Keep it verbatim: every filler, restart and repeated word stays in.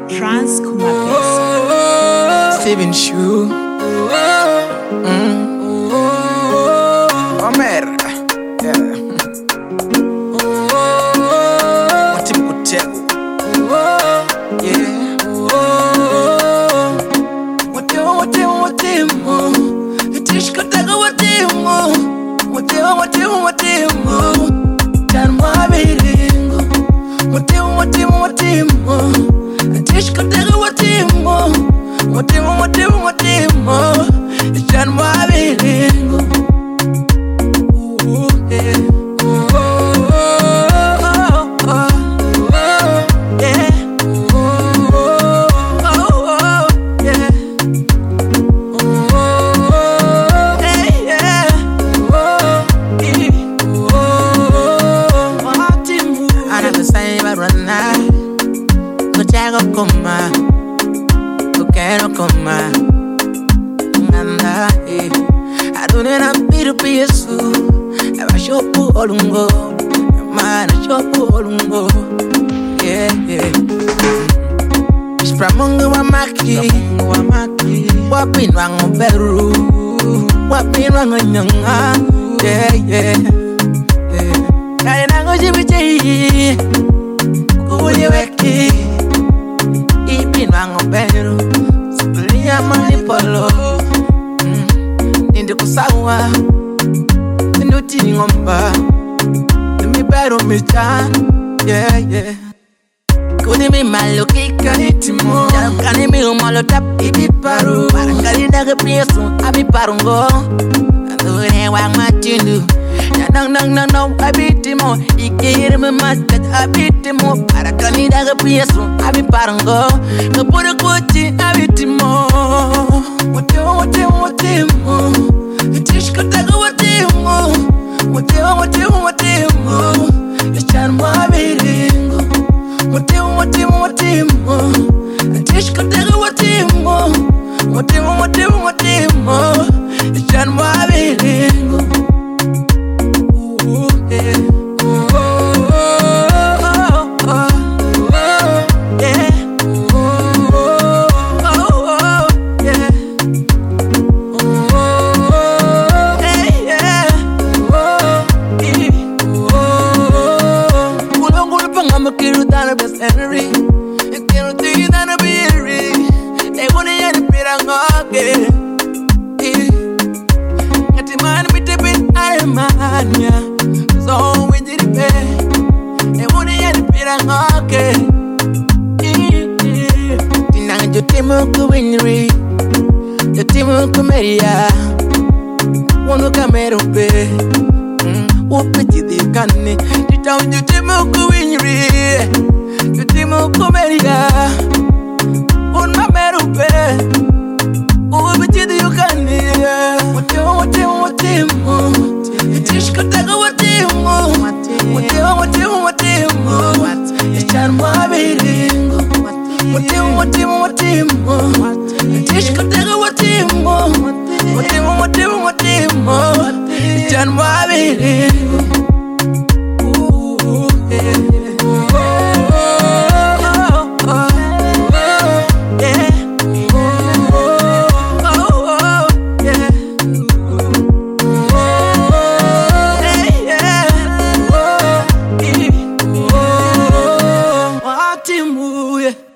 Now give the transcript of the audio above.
Trans Kumapesa. Steven Shoe. Mm. Omer. Yeah. Watim Kutego. Yeah. Watim, watim, watim. Tish Kutego, watim. Watim, watim, watim. Janma bilingo. Watim, watim, watim. Tish Kutego, watim. Watim, watim, watim. Janma bilingo. Koma, tu quero coma, anda eh. Adune na biru piyesu, eba shopu olungo, mana shopu olungo, yeah yeah. Ispramungu wa maki, wa maki, wapin wangu beru, wapin wangu nyanga, yeah yeah yeah. Kaya nango jibichi, kuye weki. Wango beru, sukulia manipolo. Ninde kusawa, nuti ngomba. Nimi beru michan, yeah yeah. Kuni mi maluki kanitimo, kani mi umalo tap ibi paru. Barakali daga piesu abi parungo. Andune wang matindu. Nang nang nang nang abitimo, ikir me maskat abitimo. Barakali daga piesu abi parungo. Kapura kuchi abitimo. Watimo watimo watimo. Tish kutaga watimo. Watimo watimo watimo. Ichanwa bilingo. Watimo watimo watimo. Tish kutaga watimo. Watimo watimo watimo. Ichanwa bilingo. Henry, you can't do it on a beery. They want to hear the piranga. Get the man with the bit Alemania. So we did it pay. They want to hear the piranga. Tinang jo timo kuwinri, jo timo kumeria. Wano kamero pe, upeti di kane. Tinang jo timo kuwinri. You timo comeria, un mamero pe, un vestido you can hear. What you what you what you you tish kutaga what you what you what you what you you charma bilingo. What you what you what you you tish kutaga what you what you what you what you you charma bilingo. Yeah.